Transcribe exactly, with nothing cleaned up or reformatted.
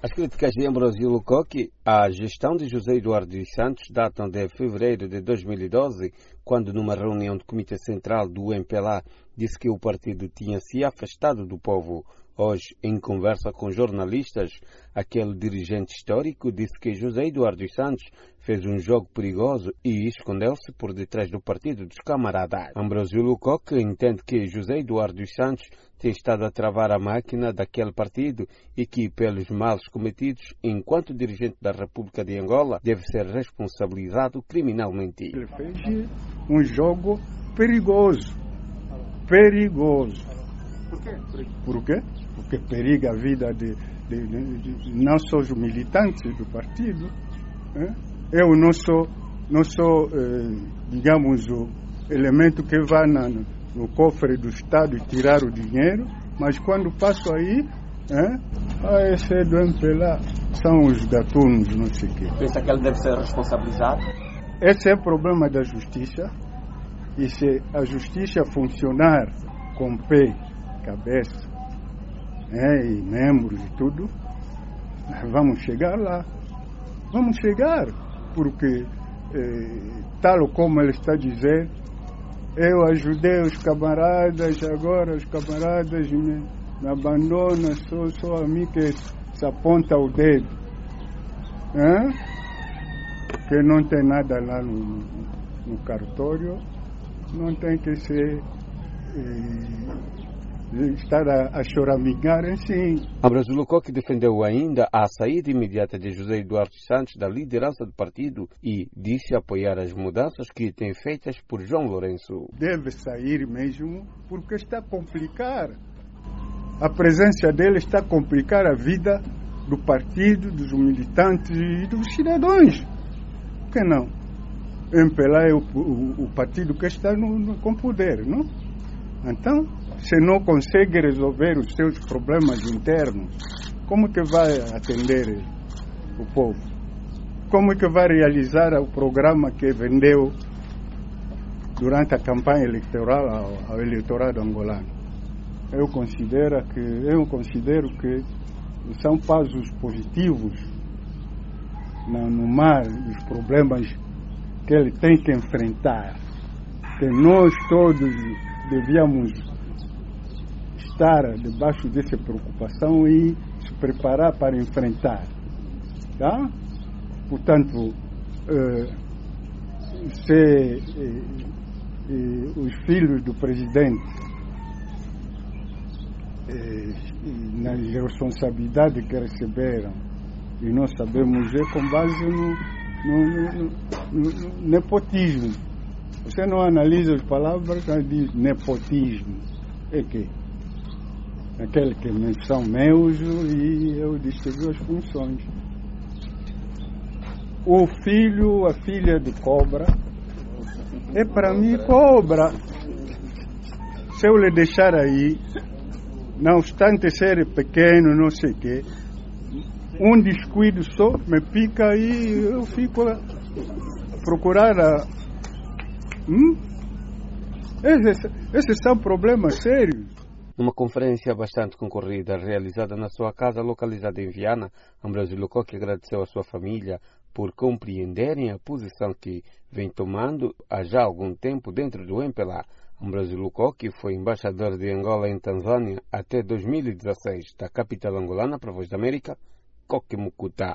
As críticas de Ambrósio Lukoki à gestão de José Eduardo dos Santos datam de fevereiro de dois mil e doze, quando numa reunião do Comitê Central do M P L A disse que o partido tinha se afastado do povo. Hoje, em conversa com jornalistas, aquele dirigente histórico disse que José Eduardo dos Santos fez um jogo perigoso e escondeu-se por detrás do partido dos camaradas. Ambrósio Lukoki entende que José Eduardo dos Santos tem estado a travar a máquina daquele partido e que, pelos males cometidos, enquanto dirigente da República de Angola, deve ser responsabilizado criminalmente. Ele fez um jogo perigoso. Perigoso. Por quê? Por quê? Porque periga a vida de, de, de, de não só os militantes do partido. Né? Eu não sou, não sou eh, digamos, o elemento que vai na, no cofre do Estado e tirar o dinheiro, mas quando passo aí, eh, ah, esse é do M P L A, são os gatunos, não sei o quê. Pensa que ele deve ser responsabilizado? Esse é o problema da justiça, e se a justiça funcionar com pé, cabeça, é, e membros e tudo, vamos chegar lá. Vamos chegar, porque, eh, tal como ele está dizendo, eu ajudei os camaradas, agora os camaradas me, me abandonam, só, só a mim que se aponta o dedo. É? Que não tem nada lá no, no cartório, não tem que ser... Eh, estar a, a choramingar assim. Ambrósio Lukoki defendeu ainda a saída imediata de José Eduardo dos Santos da liderança do partido e disse apoiar as mudanças que têm feitas por João Lourenço. Deve sair mesmo porque está a complicar. A presença dele está a complicar a vida do partido, dos militantes e dos cidadãos. Por que não? O M P L A é o, o, o partido que está no, no, com poder, não? Então, se não consegue resolver os seus problemas internos, como que vai atender o povo? Como que vai realizar o programa que vendeu durante a campanha eleitoral ao, ao eleitorado angolano? Eu considero que, eu considero que são passos positivos no, no mar dos problemas que ele tem que enfrentar, que nós todos devíamos estar debaixo dessa preocupação e se preparar para enfrentar. Tá? Portanto, eh, se eh, eh, os filhos do presidente, eh, nas responsabilidades que receberam, e nós sabemos, é com base no, no, no, no, no nepotismo. Você não analisa as palavras, mas diz nepotismo. É que? Aquele que são meus e eu distribuo as funções. O filho, a filha de cobra, é para mim cobra. Se eu lhe deixar aí, não obstante ser pequeno, não sei o quê, um descuido só me pica e eu fico a procurar a... Hum? Esses, esses são problemas sérios. Numa conferência bastante concorrida realizada na sua casa localizada em Viana, Ambrósio Lukoki agradeceu à sua família por compreenderem a posição que vem tomando há já algum tempo dentro do M P L A. Ambrósio Lukoki foi embaixador de Angola em Tanzânia até dois mil e dezesseis. Da capital angolana para a Voz da América, Coque Mucuta.